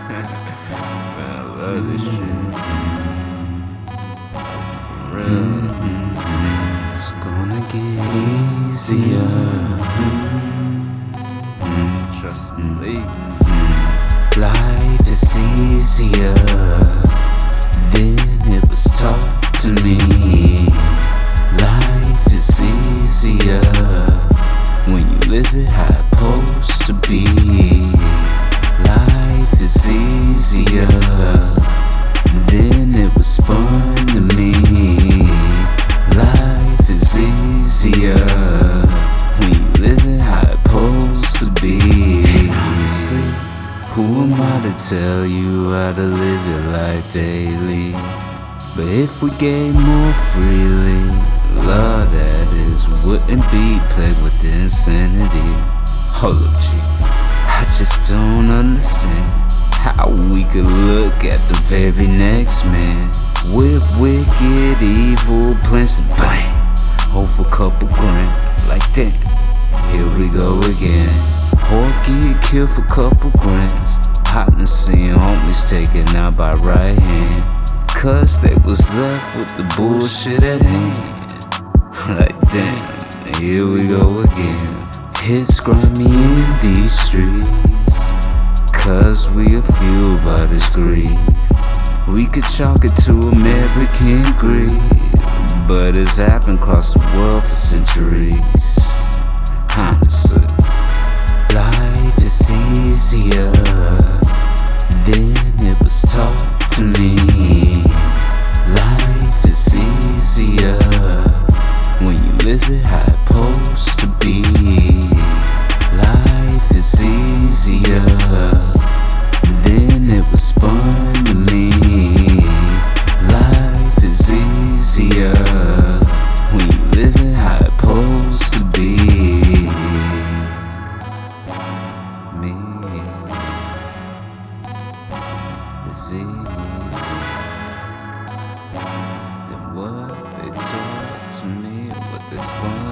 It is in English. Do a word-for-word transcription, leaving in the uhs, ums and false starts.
Man, I love this shit. For real. It's gonna get easier. Trust me. Life is easier than it was taught to me. Life is easier when you live it how it's supposed to be. Life is easier than it was spun to me. Life is easier when you live it how it's supposed to be. Honestly, who am I to tell you how to live your life daily? But if we gave more freely, love that is wouldn't be plagued with insanity. Hold up, G, I just don't understand how we could look at the very next man with wicked, evil plans to bang over a couple grand. Like damn, here we go again. Or get killed for a couple grands. Hot and seeing homies taken out by right hand, cause they was left with the bullshit at hand. Like damn, here we go again. It's grimy in these streets, cause we are fueled by this greed. We could chalk it to American greed, but it's happened across the world for centuries. Honestly, life is easier than it was taught to me. Life is easier when you live it how it's supposed to be. Life is easier than it was spun to me. Life is easier when you live it how it's supposed to be. Me is easy than what they taught to me, what they spun